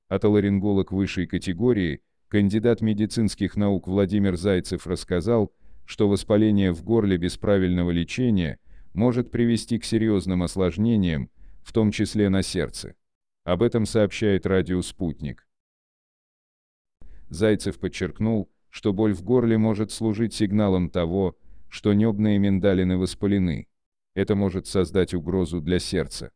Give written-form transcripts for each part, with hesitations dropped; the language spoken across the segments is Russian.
Отоларинголог высшей категории, кандидат медицинских наук Владимир Зайцев рассказал, что воспаление в горле без правильного лечения может привести к серьезным осложнениям, в том числе на сердце. Об этом сообщает радио «Спутник». Зайцев подчеркнул, что боль в горле может служить сигналом того, что небные миндалины воспалены. Это может создать угрозу для сердца.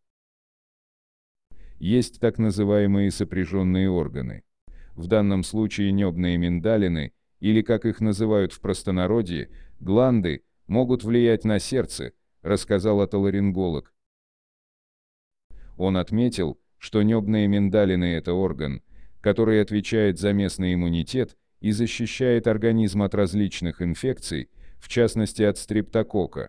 Есть так называемые сопряженные органы. В данном случае небные миндалины, или как их называют в простонародье, гланды, могут влиять на сердце, рассказал отоларинголог. Он отметил, что небные миндалины – это орган, который отвечает за местный иммунитет и защищает организм от различных инфекций, в частности от стрептококка.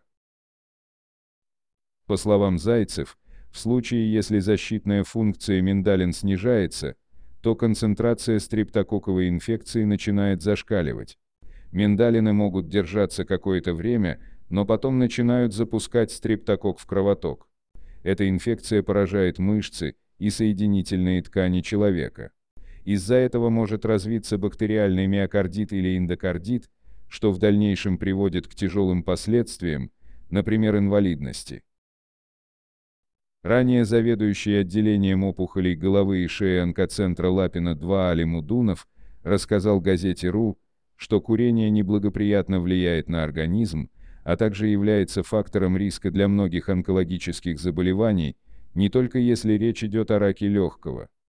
По словам Зайцев, в случае, если защитная функция миндалин снижается, то концентрация стрептококковой инфекции начинает зашкаливать. Миндалины могут держаться какое-то время, но потом начинают запускать стрептококк в кровоток. Эта инфекция поражает мышцы и соединительные ткани человека. Из-за этого может развиться бактериальный миокардит или эндокардит, что в дальнейшем приводит к тяжелым последствиям, например, инвалидности. Ранее заведующий отделением опухолей головы и шеи онкоцентра Лапина-2 Али Мудунов рассказал газете «РУ», что курение неблагоприятно влияет на организм, а также является фактором риска для многих онкологических заболеваний, не только если речь идет о раке легкого.